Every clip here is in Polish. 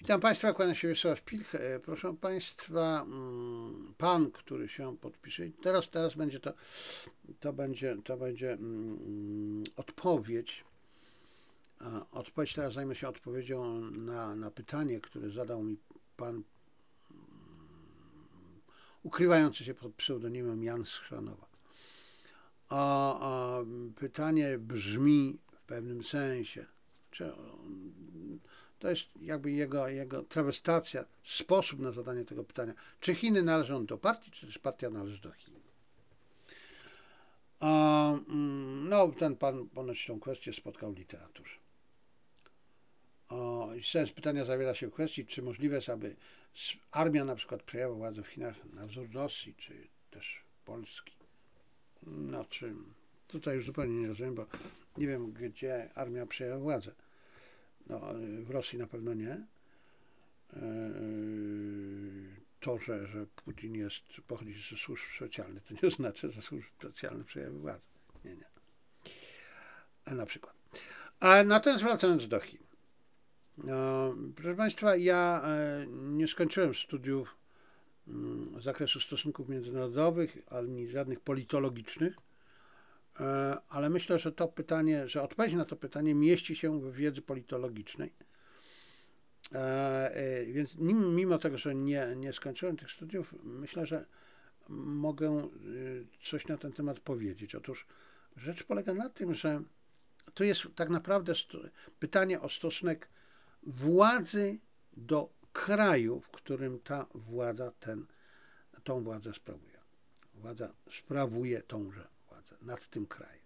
Witam Państwa, kłaniam się Wiesław Pilch. Proszę Państwa, pan, który się podpisze, teraz będzie to będzie odpowiedź. Odpowiedź, teraz zajmę się odpowiedzią na pytanie, które zadał mi pan ukrywający się pod pseudonimem Jan Schrzanowa. Pytanie brzmi w pewnym sensie, czy to jest jakby jego trawestacja, sposób na zadanie tego pytania. Czy Chiny należą do partii, czy też partia należy do Chin? No, ten pan ponoć tą kwestię spotkał w literaturze. Sens pytania zawiera się w kwestii, czy możliwe jest, aby armia na przykład przejęła władzę w Chinach na wzór Rosji, czy też Polski. Znaczy, tutaj już zupełnie nie rozumiem, bo nie wiem, gdzie armia przejęła władzę. No, w Rosji na pewno nie. To, że Putin pochodzi ze służb specjalnych, to nie oznacza, że służby specjalne przejęły władzę. Nie, nie. Na przykład. Natomiast wracając do Chin. Proszę Państwa, ja nie skończyłem studiów z zakresu stosunków międzynarodowych, ani żadnych politologicznych, ale myślę, że to pytanie, że odpowiedź na to pytanie mieści się w wiedzy politologicznej. Więc mimo tego, że nie skończyłem tych studiów, myślę, że mogę coś na ten temat powiedzieć. Otóż rzecz polega na tym, że to jest tak naprawdę pytanie o stosunek władzy do kraju, w którym ta władza tą władzę sprawuje. Władza sprawuje tąże władzę nad tym krajem.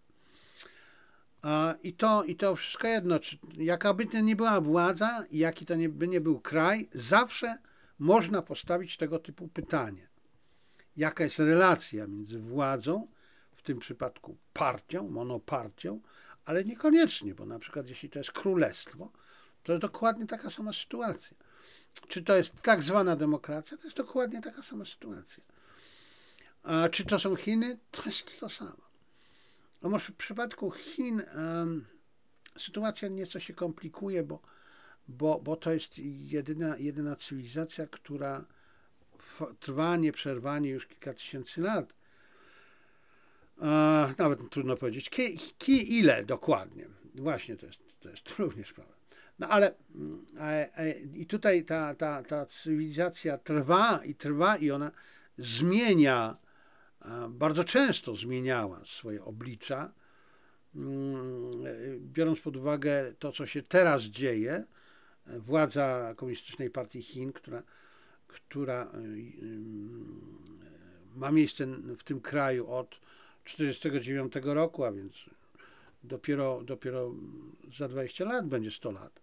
I to wszystko jedno, jaka by to nie była władza, jaki to by nie był kraj, zawsze można postawić tego typu pytanie. Jaka jest relacja między władzą, w tym przypadku partią, monopartią, ale niekoniecznie, bo na przykład jeśli to jest królestwo, to jest dokładnie taka sama sytuacja. Czy to jest tak zwana demokracja, to jest dokładnie taka sama sytuacja. A czy to są Chiny? To jest to samo. No może w przypadku Chin sytuacja nieco się komplikuje, bo to jest jedyna cywilizacja, która trwa nieprzerwanie już kilka tysięcy lat. Nawet trudno powiedzieć, ile dokładnie. Właśnie to jest również problem. No ale i tutaj ta cywilizacja trwa i ona zmienia, bardzo często zmieniała swoje oblicza. Biorąc pod uwagę to, co się teraz dzieje, władza Komunistycznej Partii Chin, która ma miejsce w tym kraju od 1949 roku, a więc dopiero za 20 lat będzie 100 lat.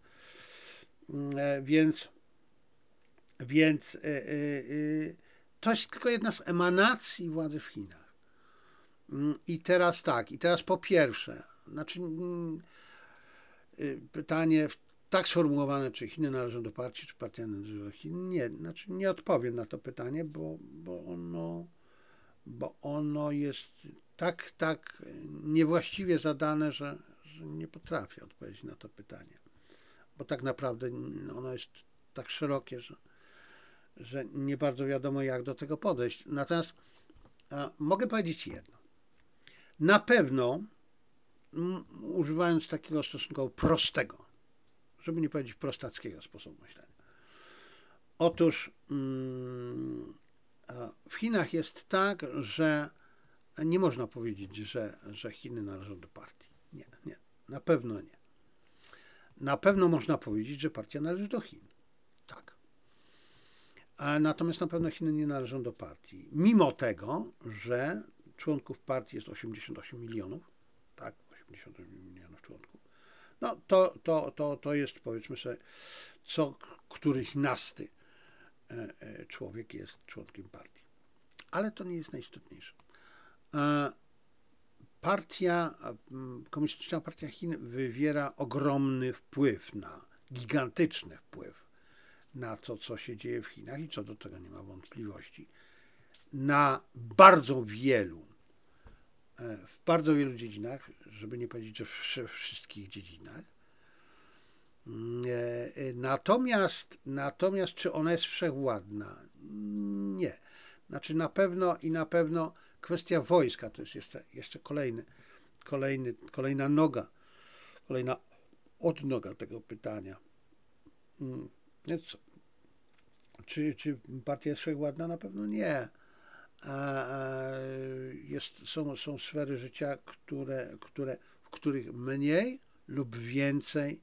Więc to jest tylko jedna z emanacji władzy w Chinach. I teraz po pierwsze, znaczy pytanie tak sformułowane, czy Chiny należą do partii, czy partia należy do Chin, nie odpowiem na to pytanie, bo ono jest tak niewłaściwie zadane, że nie potrafię odpowiedzieć na to pytanie. Bo tak naprawdę ono jest tak szerokie, że nie bardzo wiadomo, jak do tego podejść. Natomiast mogę powiedzieć jedno. Na pewno, używając takiego stosunkowo prostego, żeby nie powiedzieć prostackiego sposobu myślenia. Otóż w Chinach jest tak, że nie można powiedzieć, że Chiny należą do partii. Nie, na pewno nie. Na pewno można powiedzieć, że partia należy do Chin. Tak. Natomiast na pewno Chiny nie należą do partii. Mimo tego, że członków partii jest 88 milionów, tak, 88 milionów członków, no to jest, powiedzmy sobie, któryś nasty człowiek jest członkiem partii. Ale to nie jest najistotniejsze. Komunistyczna Partia Chin wywiera ogromny wpływ, gigantyczny wpływ na to, co się dzieje w Chinach i co do tego nie ma wątpliwości. W bardzo wielu dziedzinach, żeby nie powiedzieć, że we wszystkich dziedzinach. Natomiast czy ona jest wszechwładna? Nie. Znaczy na pewno kwestia wojska to jest jeszcze kolejna noga, kolejna odnoga tego pytania. Więc czy partia jest wszechwładna? Na pewno nie. Są sfery życia, w których mniej lub więcej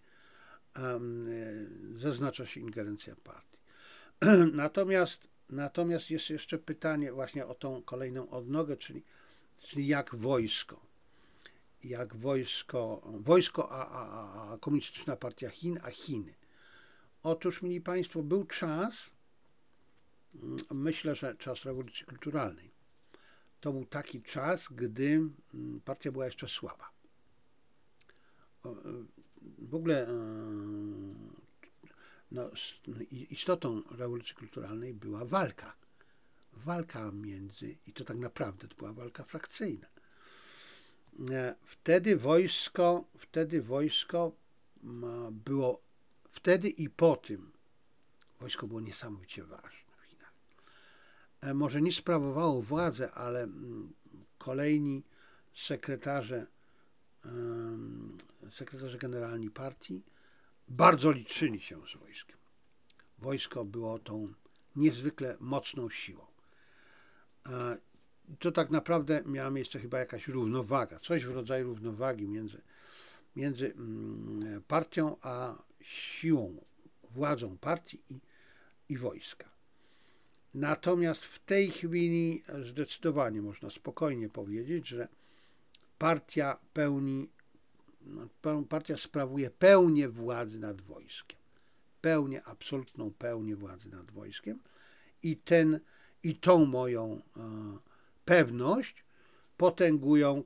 zaznacza się ingerencja partii. Natomiast jest jeszcze pytanie właśnie o tą kolejną odnogę, czyli wojsko, a Komunistyczna Partia Chin, a Chiny. Otóż, mili Państwo, był czas, myślę, że czas rewolucji kulturalnej. To był taki czas, gdy partia była jeszcze słaba. W ogóle istotą rewolucji kulturalnej była walka. I to tak naprawdę to była walka frakcyjna. Wtedy wojsko było, wtedy i po tym, wojsko było niesamowicie ważne w Chinach. Może nie sprawowało władzę, ale kolejni sekretarze generalni partii bardzo liczyli się z wojskiem. Wojsko było tą niezwykle mocną siłą. To tak naprawdę miała miejsce chyba jakaś równowaga, coś w rodzaju równowagi między partią a siłą, władzą partii i wojska. Natomiast w tej chwili zdecydowanie można spokojnie powiedzieć, że partia sprawuje pełnię władzy nad wojskiem. Absolutną pełnię władzy nad wojskiem i tą moją pewność potęgują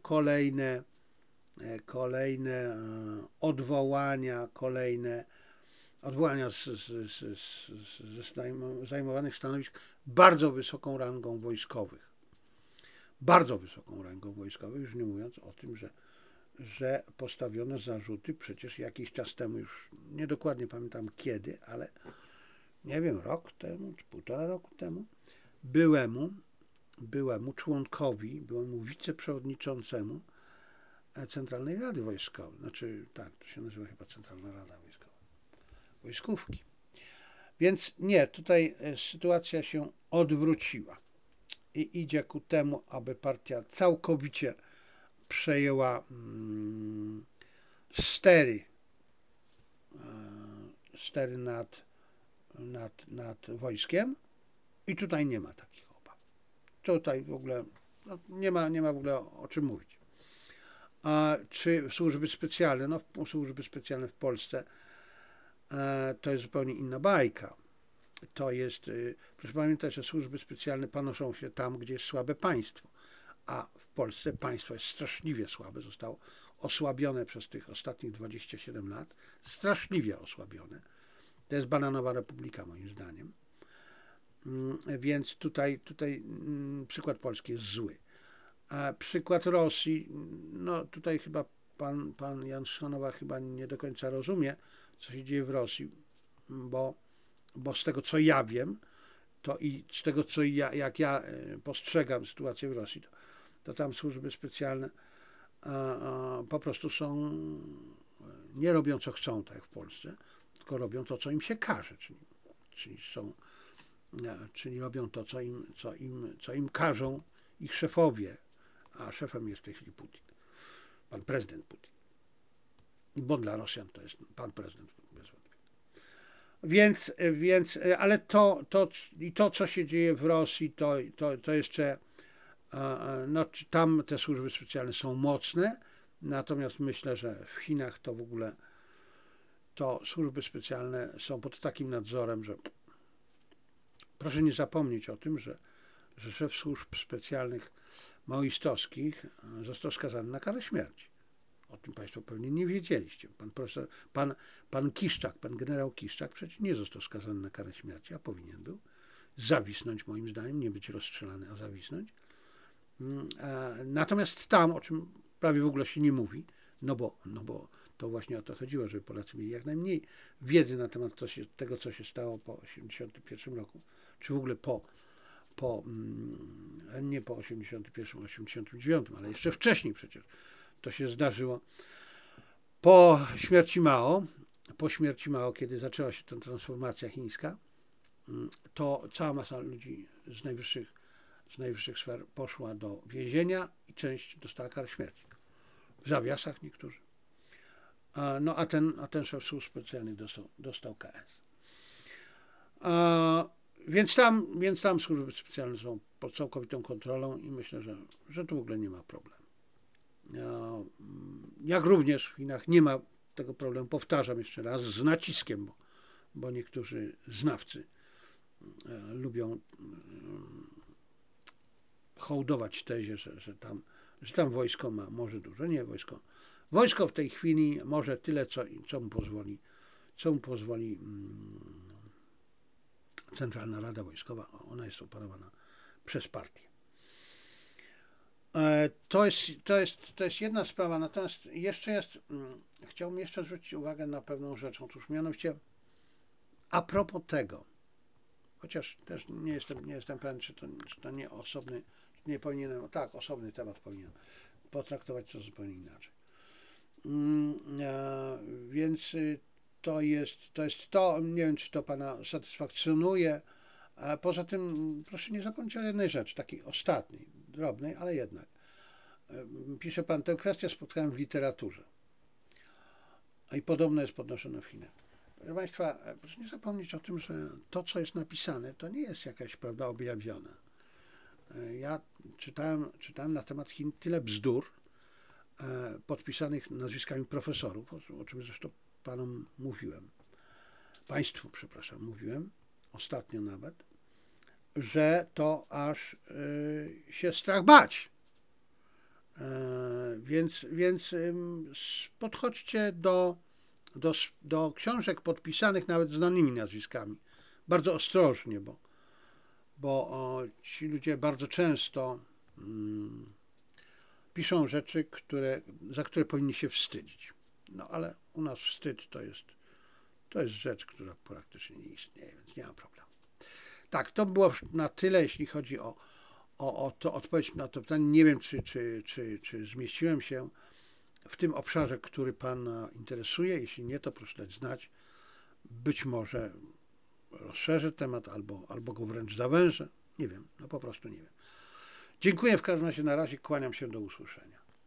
kolejne odwołania ze zajmowanych stanowisk bardzo wysoką rangą wojskowych. Już nie mówiąc o tym, że postawiono zarzuty przecież jakiś czas temu, już niedokładnie pamiętam kiedy, ale nie wiem, rok temu czy 1,5 roku temu, byłemu członkowi, byłemu wiceprzewodniczącemu Centralnej Rady Wojskowej. Znaczy, tak, to się nazywa chyba Centralna Rada Wojskowa. Wojskówki. Więc nie, tutaj sytuacja się odwróciła i idzie ku temu, aby partia całkowicie przejęła stery nad wojskiem i tutaj nie ma takich obaw. Tutaj w ogóle nie ma w ogóle o czym mówić. A czy służby specjalne? No, służby specjalne w Polsce to jest zupełnie inna bajka. Proszę pamiętać, że służby specjalne panoszą się tam, gdzie jest słabe państwo, a w Polsce państwo jest straszliwie słabe, zostało osłabione przez tych ostatnich 27 lat, straszliwie osłabione. To jest bananowa republika moim zdaniem. Więc tutaj przykład Polski jest zły. A przykład Rosji, no tutaj chyba pan Jan Szanowa chyba nie do końca rozumie, co się dzieje w Rosji, bo z tego co ja wiem, to i z tego co jak ja postrzegam sytuację w Rosji, to tam służby specjalne po prostu nie robią co chcą, tak jak w Polsce, tylko robią to, co im się każe, czyli robią to, co im każą ich szefowie, a szefem jest w tej chwili Putin, pan prezydent Putin. Bo dla Rosjan to jest pan prezydent bez wątpienia. Ale to, co się dzieje w Rosji, to jeszcze, no, tam te służby specjalne są mocne, natomiast myślę, że w Chinach to w ogóle to służby specjalne są pod takim nadzorem, że proszę nie zapomnieć o tym, że szef służb specjalnych maoistowskich został skazany na karę śmierci. O tym Państwo pewnie nie wiedzieliście. Pan Kiszczak, pan generał Kiszczak przecież nie został skazany na karę śmierci, a powinien był zawisnąć, moim zdaniem, nie być rozstrzelany, a zawisnąć. Natomiast tam, o czym prawie w ogóle się nie mówi, no bo to właśnie o to chodziło, żeby Polacy mieli jak najmniej wiedzy na temat tego, co się stało po 1981 roku, czy w ogóle nie po 1981, 1989, ale jeszcze wcześniej przecież to się zdarzyło. Po śmierci Mao, kiedy zaczęła się ta transformacja chińska, to cała masa ludzi z najwyższych sfer poszła do więzienia i część dostała karę śmierci. W zawiasach niektórzy. No a ten szef służb specjalnych dostał KS. Więc tam służby specjalne są pod całkowitą kontrolą i myślę, że tu w ogóle nie ma problemu. Jak również w Chinach nie ma tego problemu, powtarzam jeszcze raz, z naciskiem, bo niektórzy znawcy lubią hołdować tezie, że tam wojsko może dużo. Nie, wojsko w tej chwili może tyle, co mu pozwoli Centralna Rada Wojskowa. Ona jest operowana przez partię. To jest jedna sprawa, natomiast chciałbym jeszcze zwrócić uwagę na pewną rzecz. Otóż mianowicie a propos tego, chociaż też nie jestem pewien, czy to nie osobny, nie powinienem, tak, osobny temat powinienem potraktować to zupełnie inaczej. Więc to jest to, nie wiem, czy to Pana satysfakcjonuje. A poza tym proszę nie zapomnieć o jednej rzeczy, takiej ostatniej, drobnej, ale jednak. Pisze Pan, tę kwestię spotkałem w literaturze. I podobno jest podnoszone w Chinach. Proszę Państwa, proszę nie zapomnieć o tym, że to, co jest napisane, to nie jest jakaś prawda objawiona. Ja czytałem na temat Chin tyle bzdur, podpisanych nazwiskami profesorów, o czym zresztą Państwu, mówiłem, ostatnio nawet, że to aż się strach bać. Więc podchodźcie do książek podpisanych nawet znanymi nazwiskami bardzo ostrożnie, bo ci ludzie bardzo często piszą rzeczy, za które powinni się wstydzić. No ale u nas wstyd to jest rzecz, która praktycznie nie istnieje, więc nie ma problemu. Tak, to było na tyle, jeśli chodzi o to odpowiedź na to pytanie. Nie wiem, czy zmieściłem się w tym obszarze, który Pana interesuje. Jeśli nie, to proszę dać znać. Być może rozszerzę temat albo go wręcz zawężę. Nie wiem, no po prostu nie wiem. Dziękuję w każdym razie, na razie kłaniam się, do usłyszenia.